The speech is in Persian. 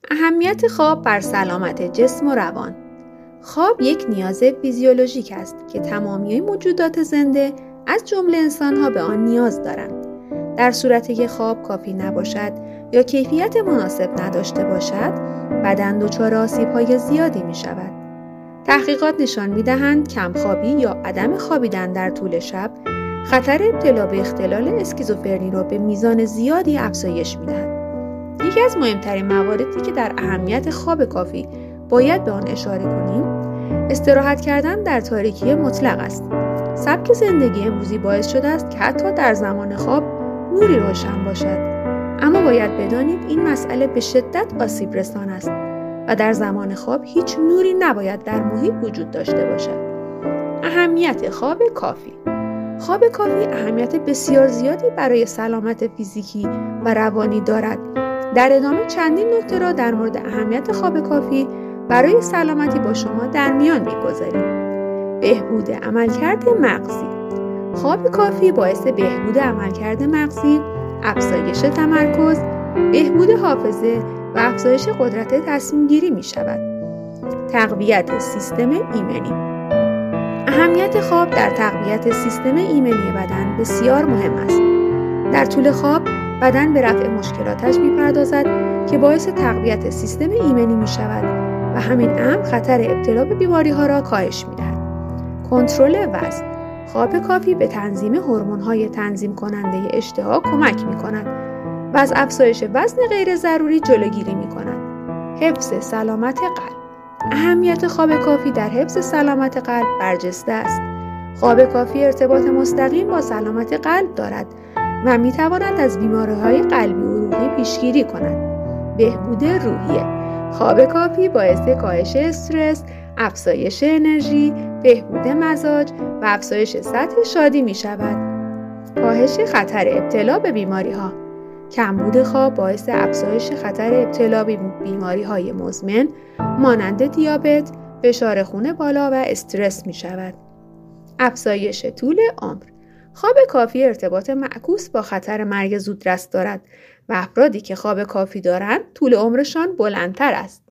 اهمیت خواب بر سلامت جسم و روان. خواب یک نیاز فیزیولوژیک است که تمامی موجودات زنده از جمله انسان‌ها به آن نیاز دارند. در صورتی که خواب کافی نباشد یا کیفیت مناسب نداشته باشد، بدن دچار آسیب‌های زیادی می‌شود. تحقیقات نشان می‌دهند کمخوابی یا عدم خوابیدن در طول شب خطر ابتلا به اختلال اسکیزوفرنی را به میزان زیادی افزایش می‌دهد. یکی از مهمترین مواردی که در اهمیت خواب کافی باید به آن اشاره کنیم، استراحت کردن در تاریکی مطلق است. سبک زندگی امروزی باعث شده است که حتی در زمان خواب نوری روشن باشد. اما باید بدانید این مسئله به شدت آسیب رسان است و در زمان خواب هیچ نوری نباید در محیط وجود داشته باشد. اهمیت خواب کافی. خواب کافی اهمیت بسیار زیادی برای سلامت فیزیکی و روانی دارد. در ادامه چندین نکته را در مورد اهمیت خواب کافی برای سلامتی با شما در میان می‌گذاریم. بهبود عملکرد مغزی. خواب کافی باعث بهبود عملکرد مغزی، افزایش تمرکز، بهبود حافظه و افزایش قدرت تصمیم گیری می شود. تقویت سیستم ایمنی. اهمیت خواب در تقویت سیستم ایمنی بدن بسیار مهم است. در طول خواب بدن به رفع مشکلاتش می‌پردازد که باعث تقویت سیستم ایمنی می‌شود و همین امر خطر ابتلا به بیماری‌ها را کاهش می‌دهد. کنترل وزن. خواب کافی به تنظیم هورمون‌های تنظیم کننده اشتها کمک می‌کند و از افزایش وزن غیر ضروری جلوگیری می‌کند. حفظ سلامت قلب. اهمیت خواب کافی در حفظ سلامت قلب برجسته است. خواب کافی ارتباط مستقیم با سلامت قلب دارد و می‌تواند از بیماری‌های قلبی و عروقی پیشگیری کند. بهبود روحیه. خواب کافی باعث کاهش استرس، افزایش انرژی، بهبود مزاج و افزایش سطح شادی می‌شود. کاهش خطر ابتلا به بیماری‌ها. کمبود خواب باعث افزایش خطر ابتلا به بیماری‌های مزمن مانند دیابت، فشار خون بالا و استرس می‌شود. افزایش طول عمر. خواب کافی ارتباط معکوس با خطر مرگ زودرس دارد و افرادی که خواب کافی دارند طول عمرشان بلندتر است.